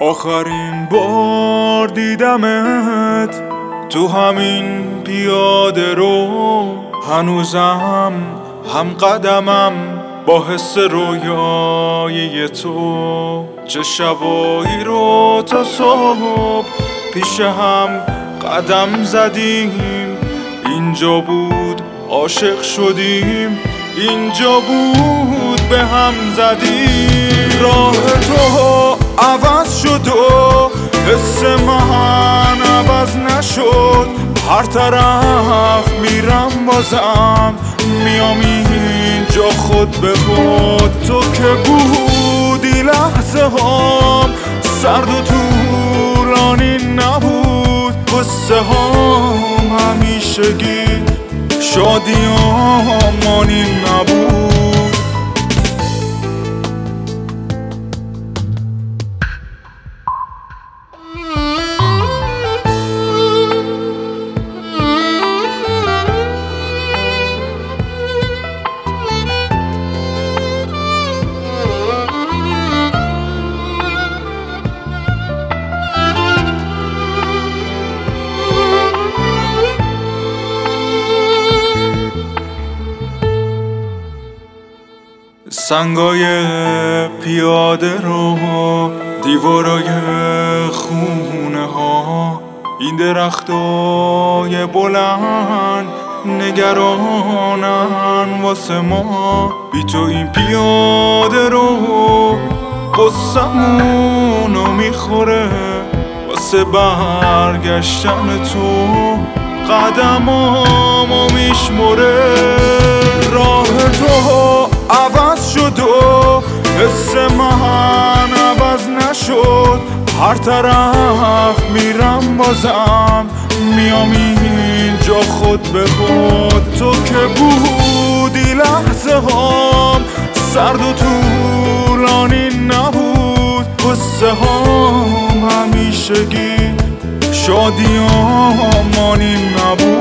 آخرین بار دیدمت تو همین پیاده رو، هنوزم هم قدمم با حس رویای تو. چه شبایی رو تا صبح پیش هم قدم زدیم، اینجا بود عاشق شدیم، اینجا بود به هم زدیم. راه تو عوض شد و حس من عوض نشد، هر طرف میرم بازم میام اینجا خود به خود. تو که بودی لحظه هام سرد و طولانی نبود، قصه هام همیشگی شادی آمانی نبود. سنگای پیاده رو، دیوارای خونه ها، این درختای بلند نگرانن واسه ما. بی تو این پیاده رو قصه‌مونو میخوره، واسه برگشتن تو قدمامو میشمره. راه تو عوض شد و حس من عوض نشد، هر طرف میرم بازم میام اینجا خود به خود. تو که بودی لحظه هام سرد و طولانی نبود، قصه هام همیشگی شادی آمانی نبود.